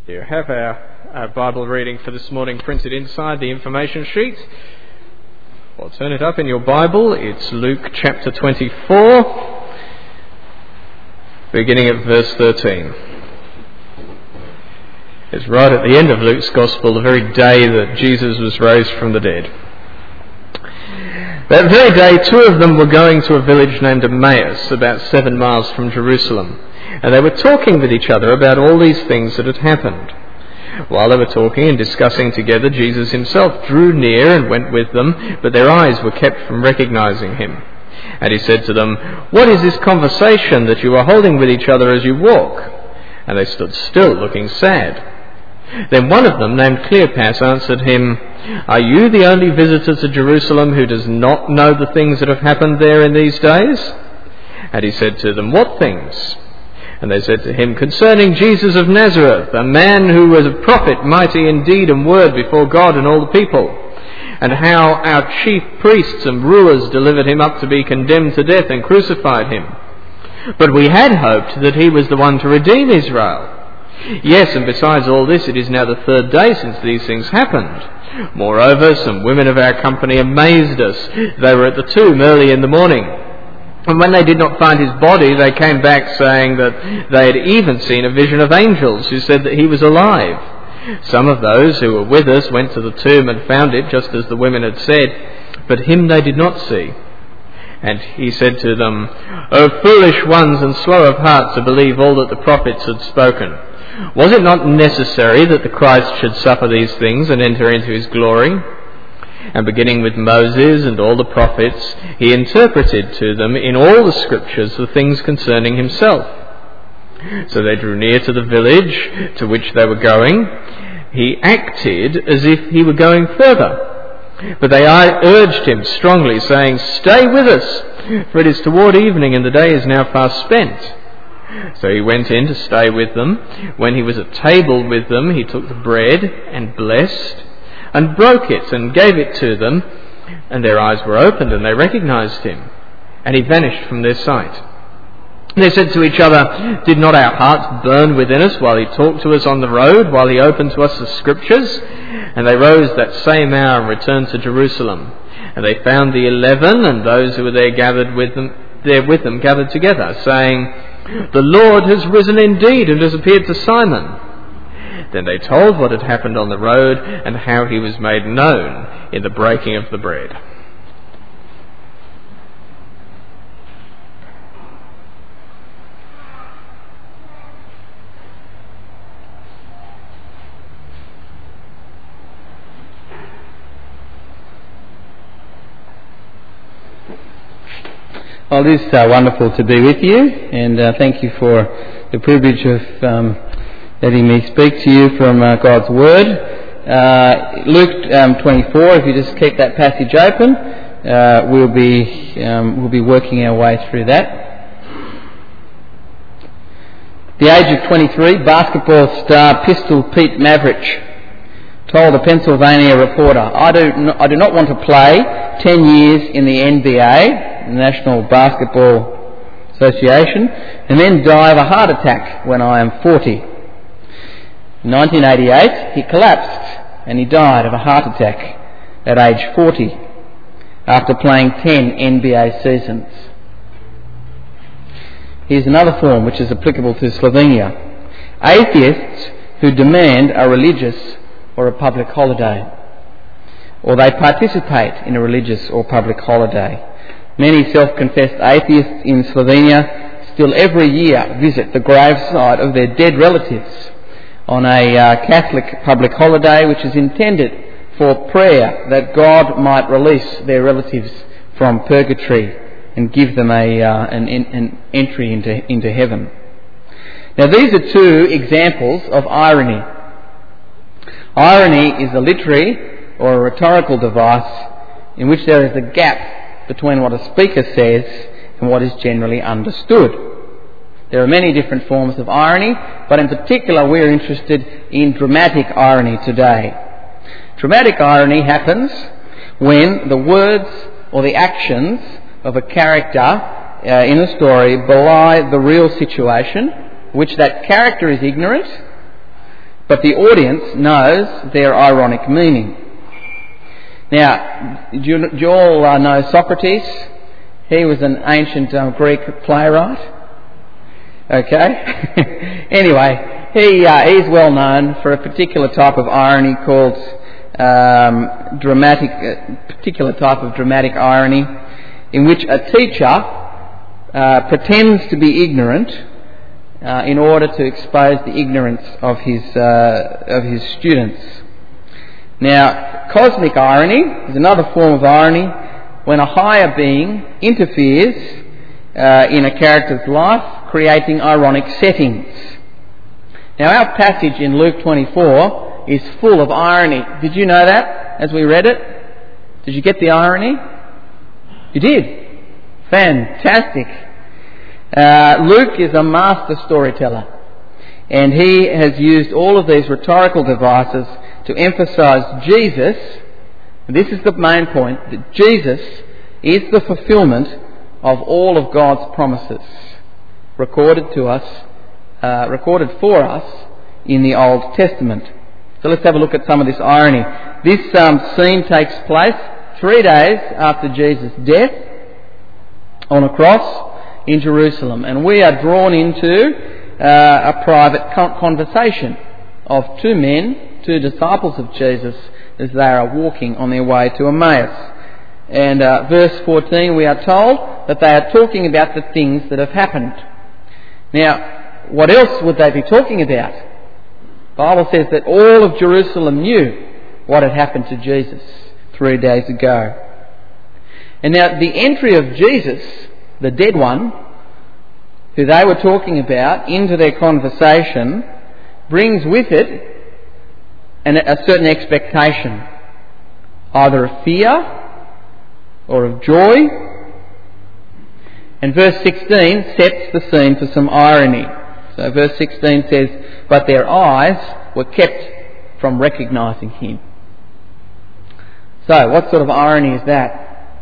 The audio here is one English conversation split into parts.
You have our Bible reading for this morning printed inside the information sheet. Well, turn it up in your Bible. It's Luke chapter 24, beginning at verse 13. It's right at the end of Luke's Gospel, the very day that Jesus was raised from the dead. That very day, two of them were going to a village named Emmaus, about 7 miles from Jerusalem. And they were talking with each other about all these things that had happened. While they were talking and discussing together, Jesus himself drew near and went with them, but their eyes were kept from recognizing him. And he said to them, "What is this conversation that you are holding with each other as you walk?" And they stood still, looking sad. Then one of them, named Cleopas, answered him, "Are you the only visitor to Jerusalem who does not know the things that have happened there in these days?" And he said to them, "What things?" And they said to him, "Concerning Jesus of Nazareth, a man who was a prophet, mighty in deed and word before God and all the people, and how our chief priests and rulers delivered him up to be condemned to death and crucified him. But we had hoped that he was the one to redeem Israel. Yes, and besides all this, it is now the third day since these things happened. Moreover, some women of our company amazed us. They were at the tomb early in the morning. And when they did not find his body, they came back saying that they had even seen a vision of angels who said that he was alive. Some of those who were with us went to the tomb and found it just as the women had said, but him they did not see." And he said to them, "O foolish ones and slow of heart to believe all that the prophets had spoken. Was it not necessary that the Christ should suffer these things and enter into his glory?" And beginning with Moses and all the prophets, he interpreted to them in all the scriptures the things concerning himself. So they drew near to the village to which they were going. He acted as if he were going further, but they urged him strongly, saying, "Stay with us, for it is toward evening and the day is now fast spent." So he went in to stay with them. When he was at table with them, he took the bread and blessed and broke it and gave it to them, and their eyes were opened and they recognized him, and he vanished from their sight. They said to each other, "Did not our hearts burn within us while he talked to us on the road, while he opened to us the scriptures?" And they rose that same hour and returned to Jerusalem. And they found the 11 and those who were there with them gathered together, saying, "The Lord has risen indeed and has appeared to Simon." Then they told what had happened on the road and how he was made known in the breaking of the bread. Well, it is wonderful to be with you, and thank you for the privilege of letting me speak to you from God's Word. Luke 24, if you just keep that passage open, we'll be working our way through that. The age of 23, basketball star Pistol Pete Maravich told a Pennsylvania reporter, I do not want to play 10 years in the NBA, National Basketball Association, and then die of a heart attack when I am 40. In 1988, he collapsed and he died of a heart attack at age 40 after playing 10 NBA seasons. Here's another form which is applicable to Slovenia. Atheists who demand a religious or a public holiday, or they participate in a religious or public holiday. Many self-confessed atheists in Slovenia still every year visit the gravesite of their dead relatives on a Catholic public holiday which is intended for prayer that God might release their relatives from purgatory and give them an entry into heaven. Now these are two examples of irony. Irony is a literary or a rhetorical device in which there is a gap between what a speaker says and what is generally understood. There are many different forms of irony, but in particular we're interested in dramatic irony today. Dramatic irony happens when the words or the actions of a character in a story belie the real situation, which that character is ignorant, but the audience knows their ironic meaning. Now, do you all know Socrates? He was an ancient Greek playwright. Okay? Anyway, he's well known for a particular type of irony called particular type of dramatic irony, in which a teacher pretends to be ignorant in order to expose the ignorance of his students. Now, cosmic irony is another form of irony when a higher being interferes in a character's life, creating ironic settings. Now, our passage in Luke 24 is full of irony. Did you know that as we read it? Did you get the irony? You did? Fantastic. Luke is a master storyteller, and he has used all of these rhetorical devices to emphasise Jesus. This is the main point, that Jesus is the fulfilment of all of God's promises recorded for us in the Old Testament. So let's have a look at some of this irony. This scene takes place 3 days after Jesus' death on a cross in Jerusalem, and we are drawn into a private conversation of two disciples of Jesus, as they are walking on their way to Emmaus. And verse 14, we are told that they are talking about the things that have happened. Now, what else would they be talking about? The Bible says that all of Jerusalem knew what had happened to Jesus 3 days ago. And now the entry of Jesus, the dead one, who they were talking about, into their conversation, brings with it a certain expectation, either of fear or of joy. And verse 16 sets the scene for some irony. So verse 16 says, "But their eyes were kept from recognising him." So, what sort of irony is that?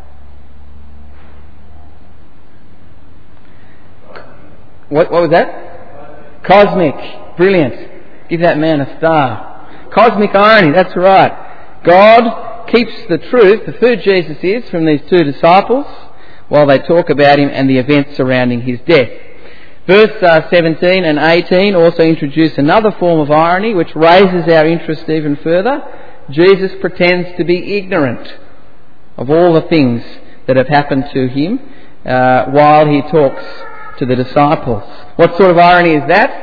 What was that? Cosmic. Brilliant. Give that man a star. Cosmic irony, that's right. God keeps the truth of who Jesus is from these two disciples while they talk about him and the events surrounding his death. Verse 17 and 18 also introduce another form of irony which raises our interest even further. Jesus pretends to be ignorant of all the things that have happened to him while he talks to the disciples. What sort of irony is that?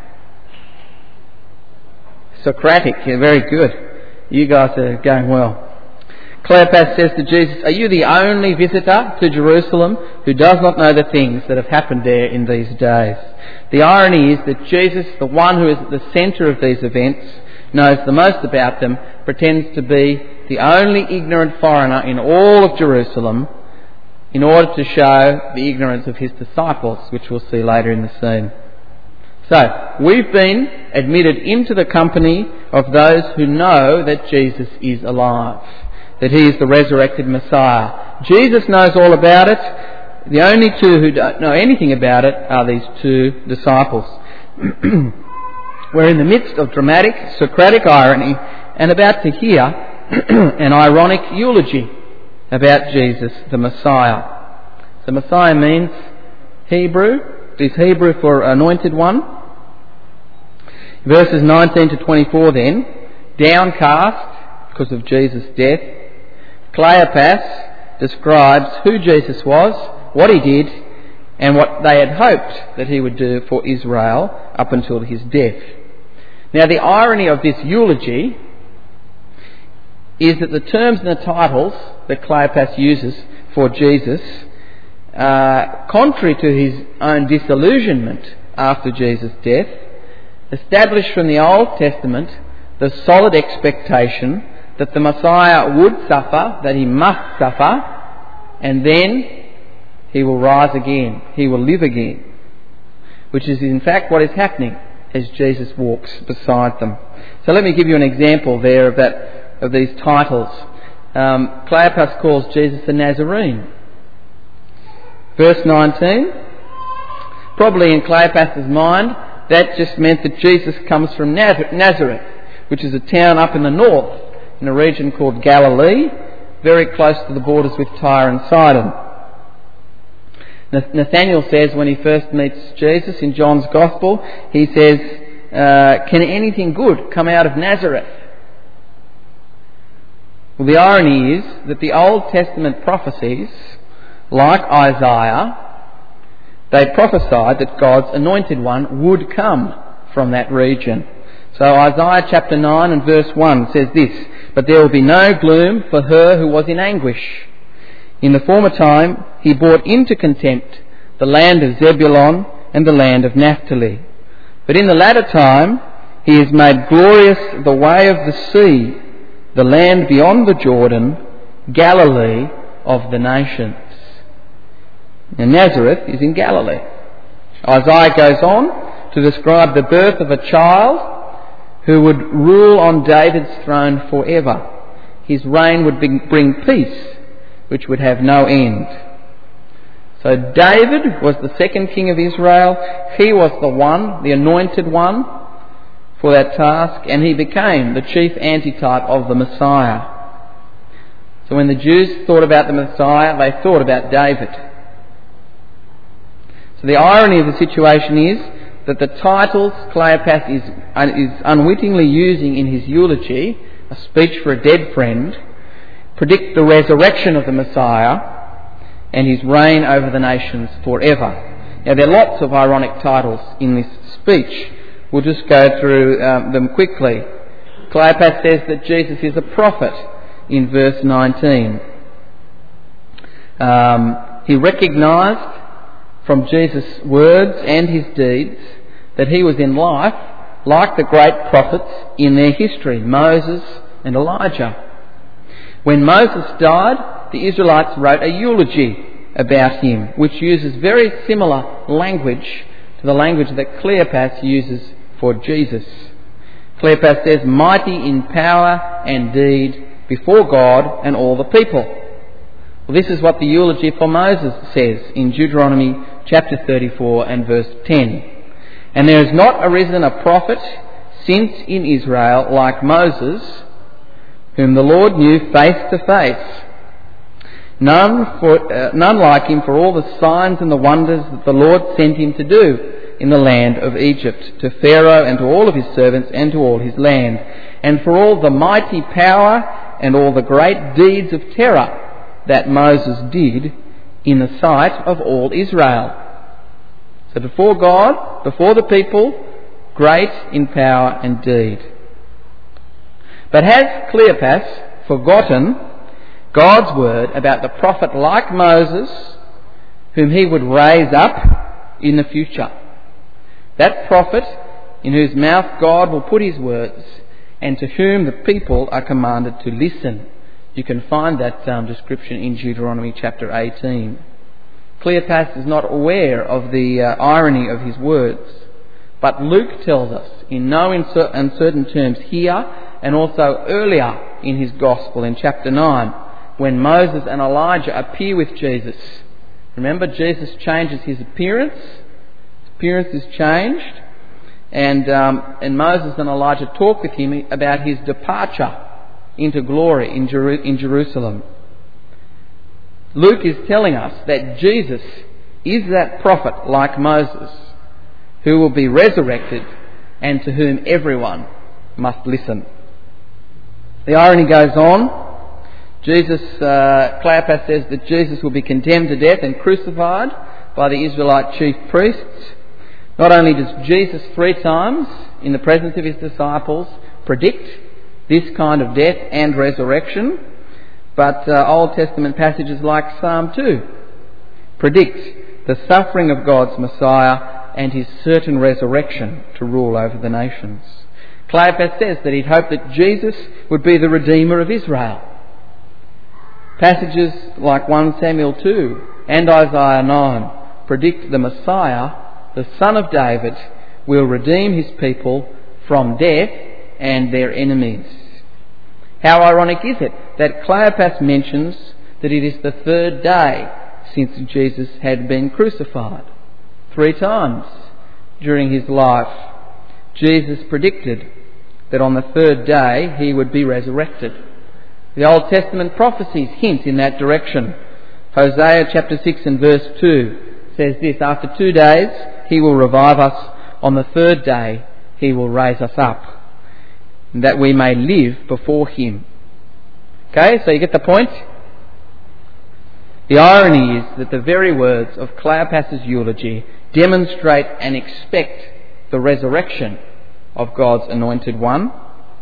Socratic. Yeah, very good. You guys are going well. Cleopas says to Jesus, "Are you the only visitor to Jerusalem who does not know the things that have happened there in these days?" The irony is that Jesus, the one who is at the centre of these events, knows the most about them, pretends to be the only ignorant foreigner in all of Jerusalem in order to show the ignorance of his disciples, which we'll see later in the scene. So, we've been admitted into the company of those who know that Jesus is alive, that he is the resurrected Messiah. Jesus knows all about it. The only two who don't know anything about it are these two disciples. We're in the midst of dramatic Socratic irony and about to hear an ironic eulogy about Jesus, the Messiah. So Messiah means Hebrew. Is Hebrew for anointed one. Verses 19 to 24 then, downcast because of Jesus' death, Cleopas describes who Jesus was, what he did, and what they had hoped that he would do for Israel up until his death. Now, the irony of this eulogy is that the terms and the titles that Cleopas uses for Jesus, contrary to his own disillusionment after Jesus' death, establish from the Old Testament the solid expectation that the Messiah would suffer, that he must suffer, and then he will rise again, he will live again, which is in fact what is happening as Jesus walks beside them. So let me give you an example there of these titles. Cleopas calls Jesus the Nazarene. Verse 19, probably in Cleopas's mind, that just meant that Jesus comes from Nazareth, which is a town up in the north, in a region called Galilee, very close to the borders with Tyre and Sidon. Nathanael says when he first meets Jesus in John's Gospel, he says, "Can anything good come out of Nazareth?" Well, the irony is that the Old Testament prophecies, like Isaiah, they prophesied that God's anointed one would come from that region. So Isaiah chapter 9 and verse 1 says this, "But there will be no gloom for her who was in anguish. In the former time he brought into contempt the land of Zebulun and the land of Naphtali. But in the latter time he has made glorious the way of the sea, the land beyond the Jordan, Galilee of the nations." Now Nazareth is in Galilee. Isaiah goes on to describe the birth of a child who would rule on David's throne forever. His reign would bring peace, which would have no end. So David was the second king of Israel. He was the one, the anointed one for that task, and he became the chief antitype of the Messiah. So when the Jews thought about the Messiah, they thought about David. So the irony of the situation is that the titles Cleopas is unwittingly using in his eulogy, a speech for a dead friend, predict the resurrection of the Messiah and his reign over the nations forever. Now there are lots of ironic titles in this speech. We'll just go through them quickly. Cleopas says that Jesus is a prophet in verse 19. He recognised from Jesus' words and his deeds that he was in life like the great prophets in their history, Moses and Elijah. When Moses died, the Israelites wrote a eulogy about him, which uses very similar language to the language that Cleopas uses for Jesus. Cleopas says, "Mighty in power and deed before God and all the people." Well, this is what the eulogy for Moses says in Deuteronomy chapter 34 and verse 10. "And there has not arisen a prophet since in Israel like Moses, whom the Lord knew face to face. None like him for all the signs and the wonders that the Lord sent him to do in the land of Egypt, to Pharaoh and to all of his servants and to all his land, and for all the mighty power and all the great deeds of terror that Moses did in the sight of all Israel." So before God, before the people, great in power and deed. But has Cleopas forgotten God's word about the prophet like Moses, whom he would raise up in the future? That prophet in whose mouth God will put his words and to whom the people are commanded to listen. You can find that description in Deuteronomy chapter 18. Cleopas is not aware of the irony of his words, but Luke tells us in no uncertain terms here and also earlier in his Gospel in chapter 9 when Moses and Elijah appear with Jesus. Remember, Jesus changes his appearance. His appearance is changed, and Moses and Elijah talk with him about his departure into glory in Jerusalem. Luke is telling us that Jesus is that prophet like Moses who will be resurrected and to whom everyone must listen. The irony goes on. Cleopas says that Jesus will be condemned to death and crucified by the Israelite chief priests. Not only does Jesus 3 times in the presence of his disciples predict this kind of death and resurrection, but Old Testament passages like Psalm 2 predict the suffering of God's Messiah and his certain resurrection to rule over the nations. Cleopas says that he'd hoped that Jesus would be the Redeemer of Israel. Passages like 1 Samuel 2 and Isaiah 9 predict the Messiah, the Son of David, will redeem his people from death and their enemies. How ironic is it that Cleopas mentions that it is the 3rd day since Jesus had been crucified? 3 times during his life, Jesus predicted that on the third day he would be resurrected. The Old Testament prophecies hint in that direction. Hosea chapter 6 and verse 2 says this: "After 2 days he will revive us, on the third day he will raise us up, that we may live before him." Okay, so you get the point? The irony is that the very words of Cleopas's eulogy demonstrate and expect the resurrection of God's anointed one,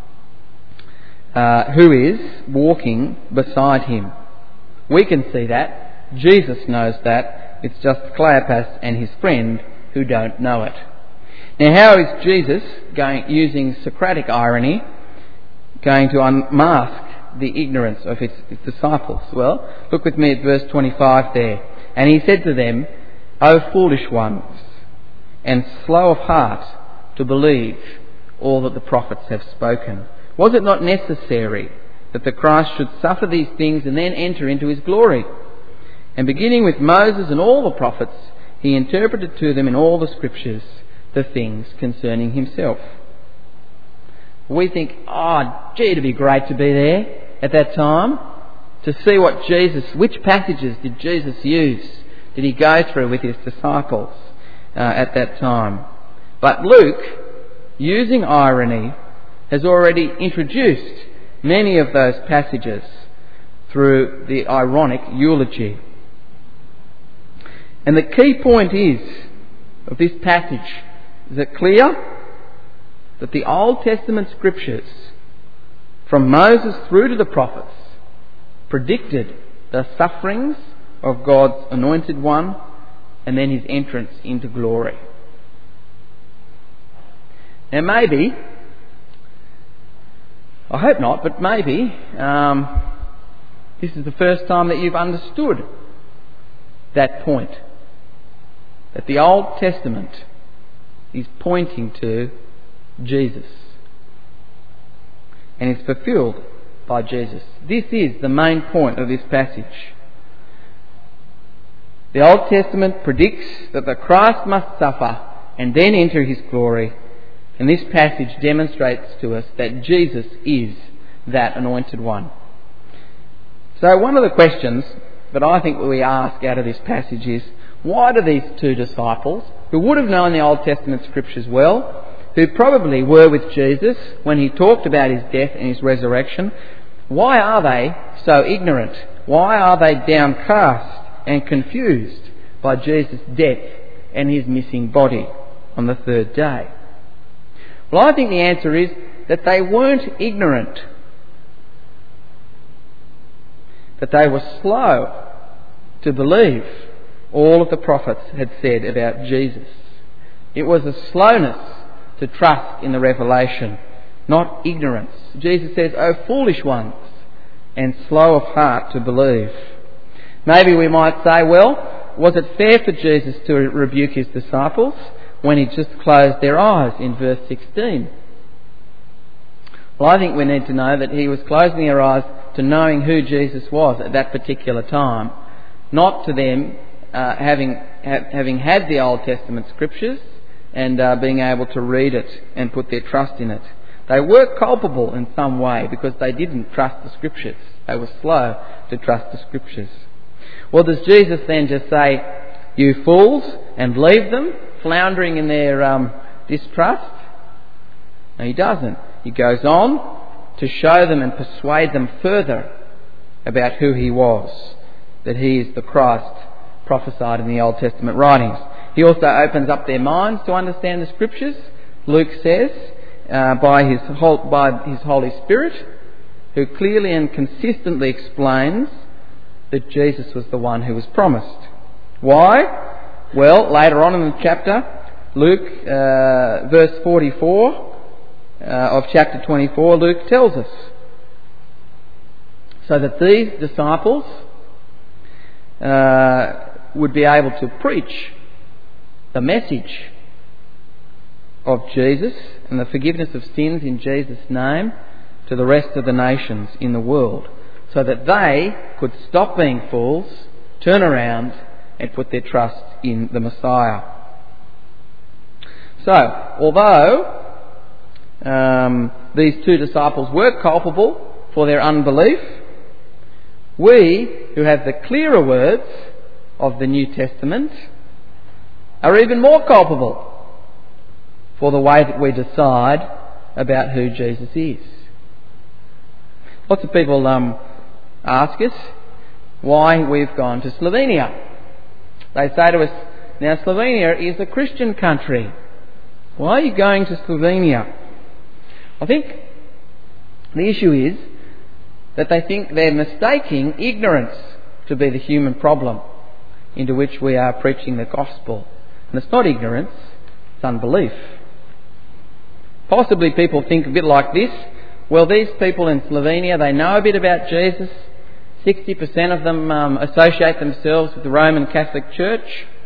who is walking beside him. We can see that. Jesus knows that. It's just Cleopas and his friend who don't know it. Now, how is Jesus, using Socratic irony, going to unmask the ignorance of his disciples? Well, look with me at verse 25 there. "And he said to them, O foolish ones, and slow of heart to believe all that the prophets have spoken. Was it not necessary that the Christ should suffer these things and then enter into his glory? And beginning with Moses and all the prophets, he interpreted to them in all the scriptures the things concerning himself." We think, it'd be great to be there at that time to see which passages did Jesus use, did he go through with his disciples at that time. But Luke, using irony, has already introduced many of those passages through the ironic eulogy. And the key point of this passage, is it clear? That the Old Testament scriptures, from Moses through to the prophets, predicted the sufferings of God's anointed one and then his entrance into glory. Now maybe, I hope not, but maybe this is the first time that you've understood that point. That the Old Testament is pointing to Jesus and is fulfilled by Jesus. This is the main point of this passage. The Old Testament predicts that the Christ must suffer and then enter his glory, and this passage demonstrates to us that Jesus is that anointed one. So one of the questions that I think we ask out of this passage is, why do these two disciples, who would have known the Old Testament scriptures well, who probably were with Jesus when he talked about his death and his resurrection, why are they so ignorant? Why are they downcast and confused by Jesus' death and his missing body on the third day? Well, I think the answer is that they weren't ignorant, that they were slow to believe all of the prophets had said about Jesus. It was a slowness to trust in the revelation, not ignorance. Jesus says, "O foolish ones, and slow of heart to believe." Maybe we might say, well, was it fair for Jesus to rebuke his disciples when he just closed their eyes in verse 16? Well, I think we need to know that he was closing their eyes to knowing who Jesus was at that particular time, not to them having had the Old Testament scriptures and being able to read it and put their trust in it. They were culpable in some way because they didn't trust the scriptures. They were slow to trust the scriptures. Well, does Jesus then just say, "You fools," and leave them floundering in their distrust? No, he doesn't. He goes on to show them and persuade them further about who he was, that he is the Christ prophesied in the Old Testament writings. He also opens up their minds to understand the scriptures, Luke says, by his Holy Spirit, who clearly and consistently explains that Jesus was the one who was promised. Why? Well, later on in the chapter, Luke, verse 44 of chapter 24, Luke tells us. So that these disciples would be able to preach the message of Jesus and the forgiveness of sins in Jesus' name to the rest of the nations in the world, so that they could stop being fools, turn around and put their trust in the Messiah. So, although these two disciples were culpable for their unbelief, we, who have the clearer words of the New Testament, are even more culpable for the way that we decide about who Jesus is. Lots of people ask us why we've gone to Slovenia. They say to us, now Slovenia is a Christian country. Why are you going to Slovenia? I think the issue is that they think they're mistaking ignorance to be the human problem into which we are preaching the gospel. And it's not ignorance, it's unbelief. Possibly people think a bit like this. Well, these people in Slovenia, they know a bit about Jesus. 60% of them associate themselves with the Roman Catholic Church.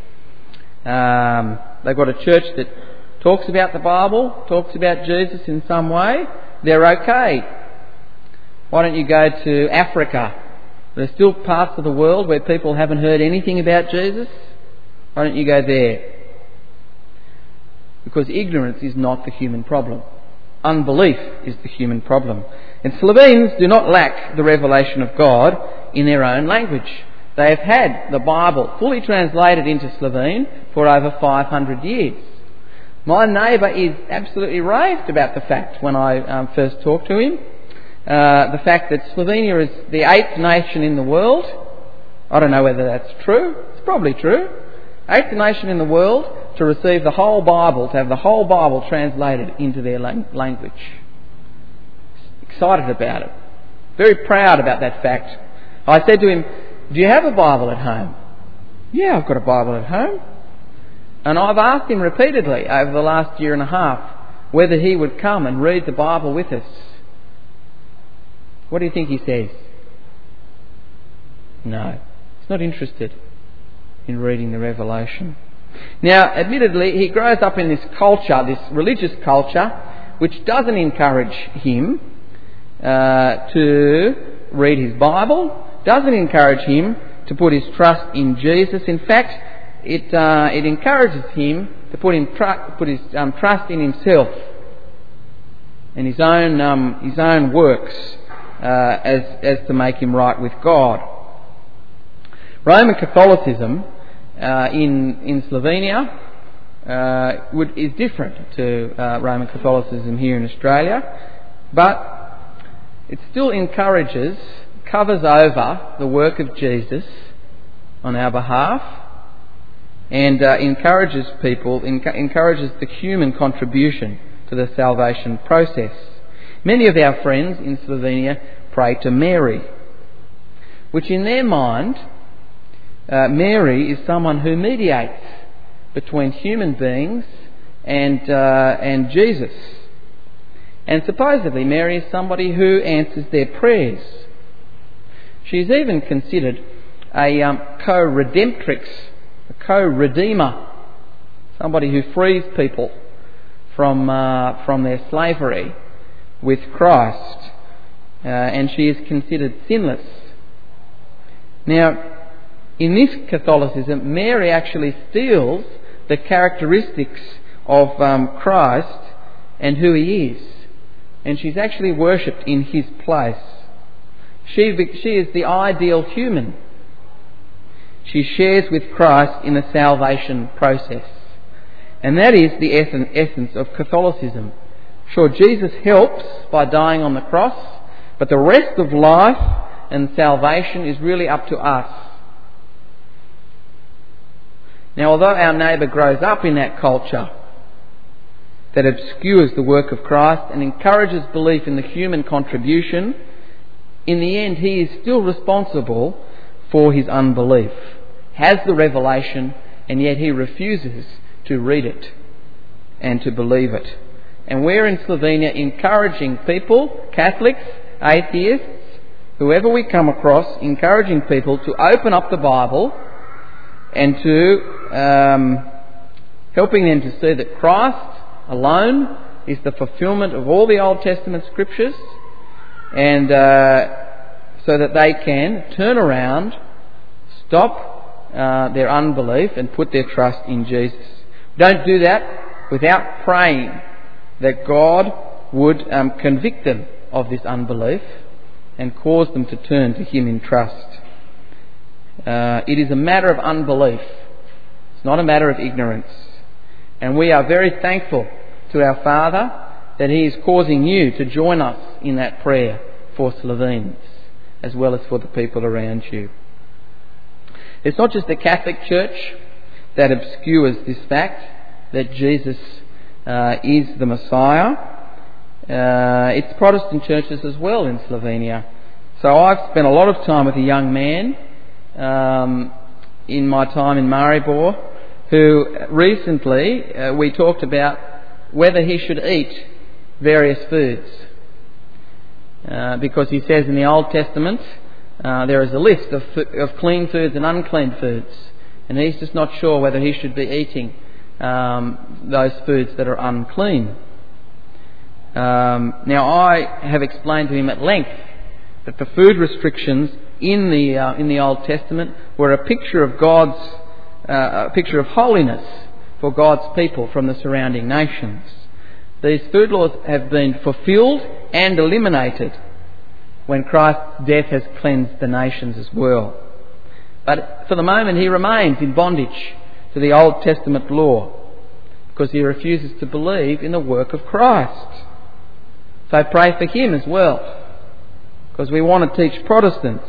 They've got a church that talks about the Bible, talks about Jesus in some way. They're okay. Why don't you go to Africa? There's still parts of the world where people haven't heard anything about Jesus. Why don't you go there? Because ignorance is not the human problem. Unbelief is the human problem. And Slovenes do not lack the revelation of God in their own language. They have had the Bible fully translated into Slovene for over 500 years. My neighbour is absolutely raved about the fact, when I first talked to him, the fact that Slovenia is the 8th nation in the world. I don't know whether that's true. It's probably true. 8th nation in the world to receive the whole Bible, to have the whole Bible translated into their language. Excited about it. Very proud about that fact. I said to him, do you have a Bible at home? Yeah, I've got a Bible at home. And I've asked him repeatedly over the last year and a half whether he would come and read the Bible with us. What do you think he says? No, he's not interested in reading the Revelation. Now, admittedly, he grows up in this culture, this religious culture, which doesn't encourage him to read his Bible, doesn't encourage him to put his trust in Jesus. In fact, it encourages him to put his trust in himself and his own works as to make him right with God. Roman Catholicism in Slovenia is different to Roman Catholicism here in Australia, but it still covers over the work of Jesus on our behalf, and encourages the human contribution to the salvation process. Many of our friends in Slovenia pray to Mary, which in their mind, Mary is someone who mediates between human beings and Jesus. And supposedly Mary is somebody who answers their prayers. She's even considered a co-redemptrix, a co-redeemer, somebody who frees people from their slavery with Christ, and she is considered sinless. Now, in this Catholicism, Mary actually steals the characteristics of Christ and who he is, and she's actually worshipped in his place. She is the ideal human. She shares with Christ in the salvation process. And that is the essence of Catholicism. Sure, Jesus helps by dying on the cross, but the rest of life and salvation is really up to us. Now, although our neighbour grows up in that culture that obscures the work of Christ and encourages belief in the human contribution, in the end he is still responsible for his unbelief. Has the revelation, and yet he refuses to read it and to believe it. And we're in Slovenia encouraging people, Catholics, atheists, whoever we come across, encouraging people to open up the Bible and to helping them to see that Christ alone is the fulfilment of all the Old Testament scriptures, and so that they can turn around, stop their unbelief and put their trust in Jesus. Don't do that without praying that God would convict them of this unbelief and cause them to turn to Him in trust. It is a matter of unbelief. It's not a matter of ignorance. And we are very thankful to our Father that He is causing you to join us in that prayer for Slovenes, as well as for the people around you. It's not just the Catholic Church that obscures this fact that Jesus is the Messiah. It's Protestant churches as well in Slovenia. So I've spent a lot of time with a young man in my time in Maribor who recently we talked about whether he should eat various foods. Because he says in the Old Testament there is a list of clean foods and unclean foods. And he's just not sure whether he should be eating those foods that are unclean. Now I have explained to him at length that the food restrictions in the Old Testament were a picture of a picture of holiness for God's people from the surrounding nations. These food laws have been fulfilled and eliminated when Christ's death has cleansed the nations as well. But for the moment he remains in bondage to the Old Testament law because he refuses to believe in the work of Christ. So pray for him as well, because we want to teach Protestants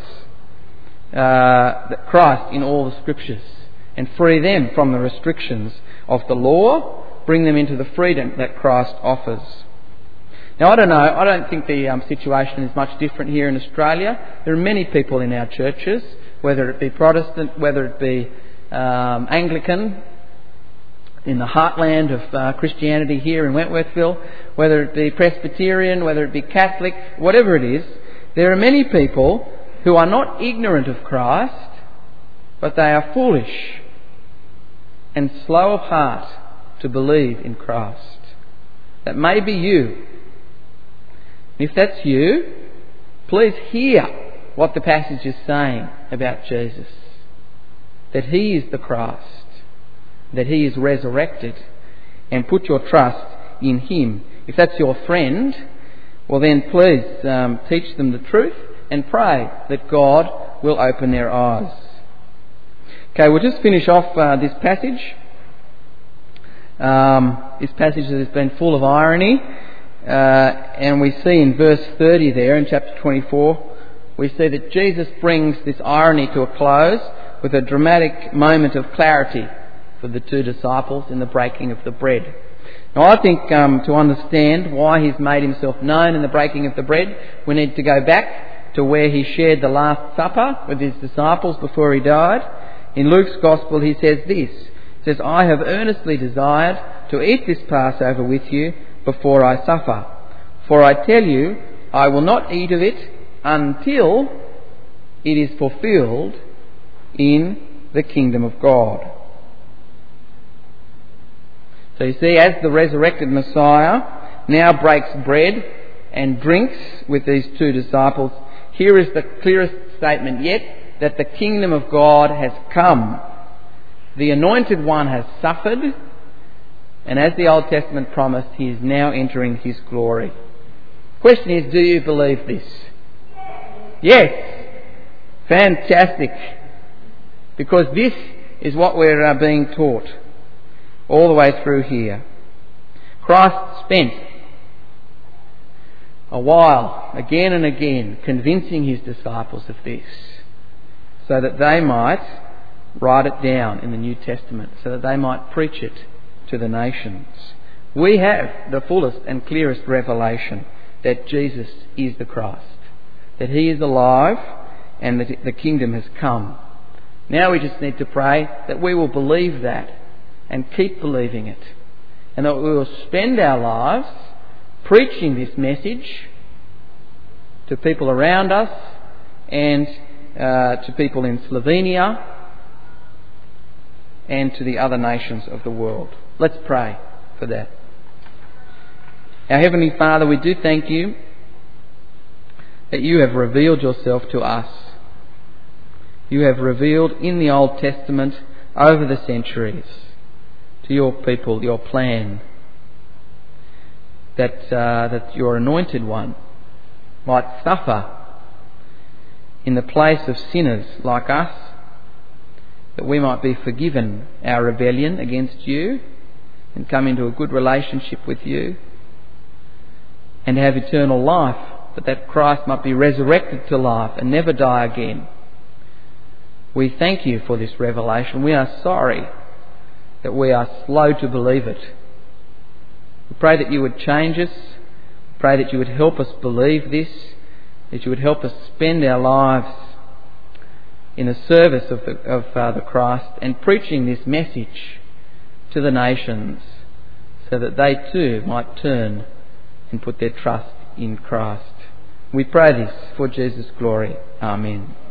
that Christ in all the Scriptures and free them from the restrictions of the law, bring them into the freedom that Christ offers. Now I don't think the situation is much different here in Australia. There are many people in our churches, whether it be Protestant, whether it be Anglican, in the heartland of Christianity here in Wentworthville, whether it be Presbyterian, whether it be Catholic, whatever it is, there are many people who are not ignorant of Christ, but they are foolish and slow of heart to believe in Christ. That may be you. If that's you, please hear what the passage is saying about Jesus. That He is the Christ, that He is resurrected, and put your trust in Him. If that's your friend, well then please teach them the truth and pray that God will open their eyes. Okay, we'll just finish off this passage. This passage has been full of irony, and we see in verse 30 there in chapter 24, we see that Jesus brings this irony to a close with a dramatic moment of clarity for the two disciples in the breaking of the bread. Now I think to understand why He's made Himself known in the breaking of the bread, we need to go back to where He shared the Last Supper with His disciples before He died. In Luke's Gospel He says this, He says, I have earnestly desired to eat this Passover with you before I suffer. For I tell you, I will not eat of it until it is fulfilled in the kingdom of God. So you see, as the resurrected Messiah now breaks bread and drinks with these two disciples, here is the clearest statement yet that the kingdom of God has come. The Anointed One has suffered, and as the Old Testament promised, He is now entering His glory. The question is, do you believe this? Yes. Fantastic. Because this is what we're being taught all the way through here. Christ spent a while, again and again, convincing His disciples of this, so that they might write it down in the New Testament, so that they might preach it to the nations. We have the fullest and clearest revelation that Jesus is the Christ, that He is alive, and that the kingdom has come. Now we just need to pray that we will believe that and keep believing it, and that we will spend our lives preaching this message to people around us and to people in Slovenia and to the other nations of the world. Let's pray for that. Our Heavenly Father, we do thank You that You have revealed Yourself to us. You have revealed in the Old Testament over the centuries to your people, your plan, that your anointed one might suffer in the place of sinners like us, that we might be forgiven our rebellion against you and come into a good relationship with you and have eternal life, but that Christ might be resurrected to life and never die again. We thank you for this revelation. We are sorry that we are slow to believe it. We pray that you would change us. We pray that you would help us believe this, that you would help us spend our lives in the service of the Christ and preaching this message to the nations, so that they too might turn and put their trust in Christ. We pray this for Jesus' glory. Amen.